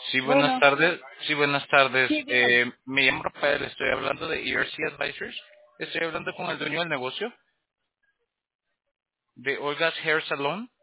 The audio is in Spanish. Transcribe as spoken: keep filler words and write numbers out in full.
Sí, buenas Bueno, tardes. Sí, buenas tardes. sí, dígame. Eh, me llamo Rafael, estoy hablando de E R C Advisors. Estoy hablando con el dueño del negocio de Olga's Hair Salon.